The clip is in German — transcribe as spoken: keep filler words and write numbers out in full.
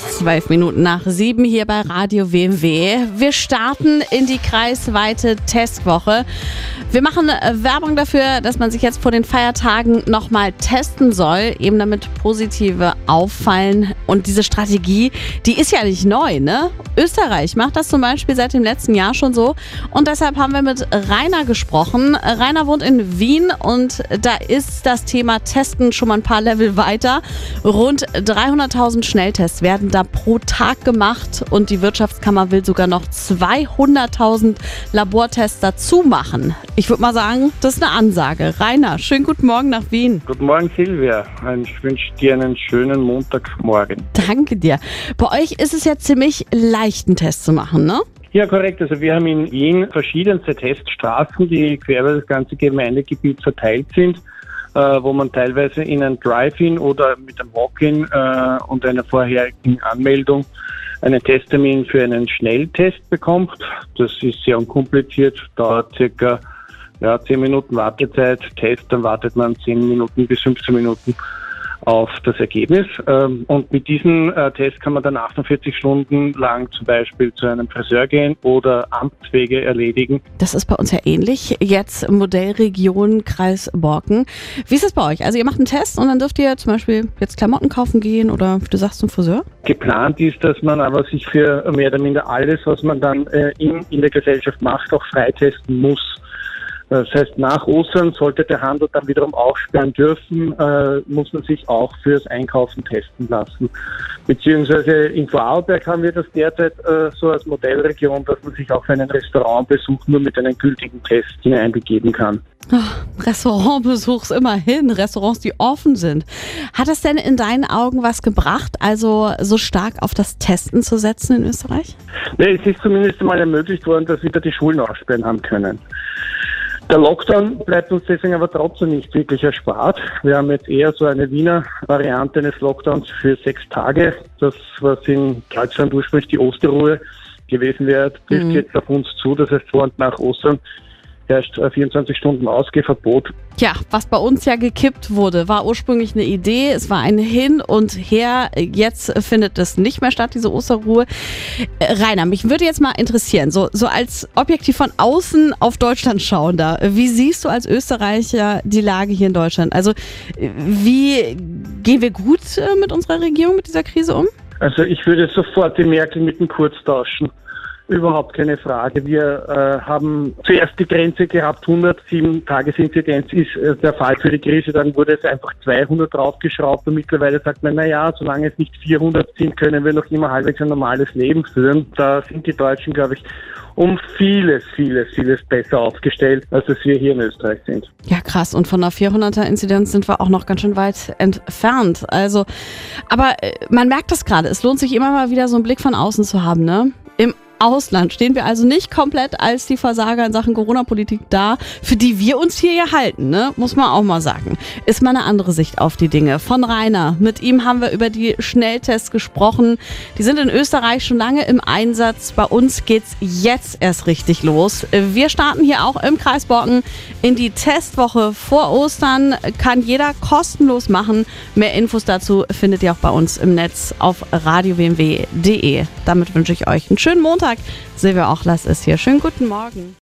Zwölf Minuten nach sieben hier bei Radio W M W. Wir starten in die kreisweite Testwoche. Wir machen Werbung dafür, dass man sich jetzt vor den Feiertagen nochmal testen soll, eben damit Positive auffallen. Und diese Strategie, die ist ja nicht neu, ne? Österreich macht das zum Beispiel seit dem letzten Jahr schon so. Und deshalb haben wir mit Rainer gesprochen. Rainer wohnt in Wien und da ist das Thema Testen schon mal ein paar Level weiter. Rund dreihunderttausend Schnelltests werden da pro Tag gemacht und die Wirtschaftskammer will sogar noch zweihunderttausend Labortests dazu machen. Ich würde mal sagen, das ist eine Ansage. Rainer, schönen guten Morgen nach Wien. Guten Morgen, Silvia. Ich wünsche dir einen schönen Montagmorgen. Danke dir. Bei euch ist es ja ziemlich leicht, einen Test zu machen, ne? Ja, korrekt. Also wir haben in Wien verschiedenste Teststraßen, die quer über das ganze Gemeindegebiet verteilt sind, äh, wo man teilweise in ein Drive-In oder mit einem Walk-In äh, und einer vorherigen Anmeldung einen Testtermin für einen Schnelltest bekommt. Das ist sehr unkompliziert, dauert circa ja, zehn Minuten Wartezeit. Test, dann wartet man zehn Minuten bis fünfzehn Minuten auf das Ergebnis. Und mit diesem Test kann man dann achtundvierzig Stunden lang zum Beispiel zu einem Friseur gehen oder Amtswege erledigen. Das ist bei uns ja ähnlich. Jetzt Modellregion Kreis Borken. Wie ist das bei euch? Also ihr macht einen Test und dann dürft ihr zum Beispiel jetzt Klamotten kaufen gehen oder du sagst zum Friseur? Geplant ist, dass man aber sich für mehr oder minder alles, was man dann in, in der Gesellschaft macht, auch freitesten muss. Das heißt, nach Ostern sollte der Handel dann wiederum aufsperren dürfen, äh, muss man sich auch fürs Einkaufen testen lassen. Beziehungsweise in Vorarlberg haben wir das derzeit äh, so als Modellregion, dass man sich auch für einen Restaurantbesuch nur mit einem gültigen Test hineinbegeben kann. Oh, Restaurantbesuchs immerhin, Restaurants, die offen sind. Hat es denn in deinen Augen was gebracht, also so stark auf das Testen zu setzen in Österreich? Nee, es ist zumindest einmal ermöglicht worden, dass wieder die Schulen aufsperren haben können. Der Lockdown bleibt uns deswegen aber trotzdem nicht wirklich erspart. Wir haben jetzt eher so eine Wiener Variante eines Lockdowns für sechs Tage. Das, was in Deutschland ursprünglich die Osterruhe gewesen wäre, trifft mhm. jetzt auf uns zu. Das heißt, vor und nach Ostern herrscht vierundzwanzig Stunden Ausgehverbot. Ja, was bei uns ja gekippt wurde, war ursprünglich eine Idee. Es war ein Hin und Her. Jetzt findet es nicht mehr statt, diese Osterruhe. Rainer, mich würde jetzt mal interessieren, so, so als objektiv von außen auf Deutschland schauender, wie siehst du als Österreicher die Lage hier in Deutschland? Also wie gehen wir gut mit unserer Regierung, mit dieser Krise um? Also ich würde sofort die Merkel mit dem Kurz tauschen. Überhaupt keine Frage. Wir äh, haben zuerst die Grenze gehabt, hundertsieben Tagesinzidenz ist äh, der Fall für die Krise. Dann wurde es einfach zweihundert draufgeschraubt und mittlerweile sagt man, naja, solange es nicht vierhundert sind, können wir noch immer halbwegs ein normales Leben führen. Da sind die Deutschen, glaube ich, um vieles, vieles, vieles besser aufgestellt, als es wir hier in Österreich sind. Ja, krass. Und von einer vierhunderter-Inzidenz sind wir auch noch ganz schön weit entfernt. Also, aber äh, man merkt das gerade. Es lohnt sich immer mal wieder so einen Blick von außen zu haben, ne? Im Ausland stehen wir also nicht komplett als die Versager in Sachen Corona-Politik da, für die wir uns hier ja halten, ne? Muss man auch mal sagen. Ist mal eine andere Sicht auf die Dinge. Von Rainer. Mit ihm haben wir über die Schnelltests gesprochen. Die sind in Österreich schon lange im Einsatz. Bei uns geht's jetzt erst richtig los. Wir starten hier auch im Kreis Borken in die Testwoche vor Ostern. Kann jeder kostenlos machen. Mehr Infos dazu findet ihr auch bei uns im Netz auf radio w m w punkt d e. Damit wünsche ich euch einen schönen Montag. Silvia Ochlas ist hier. Schönen guten Morgen.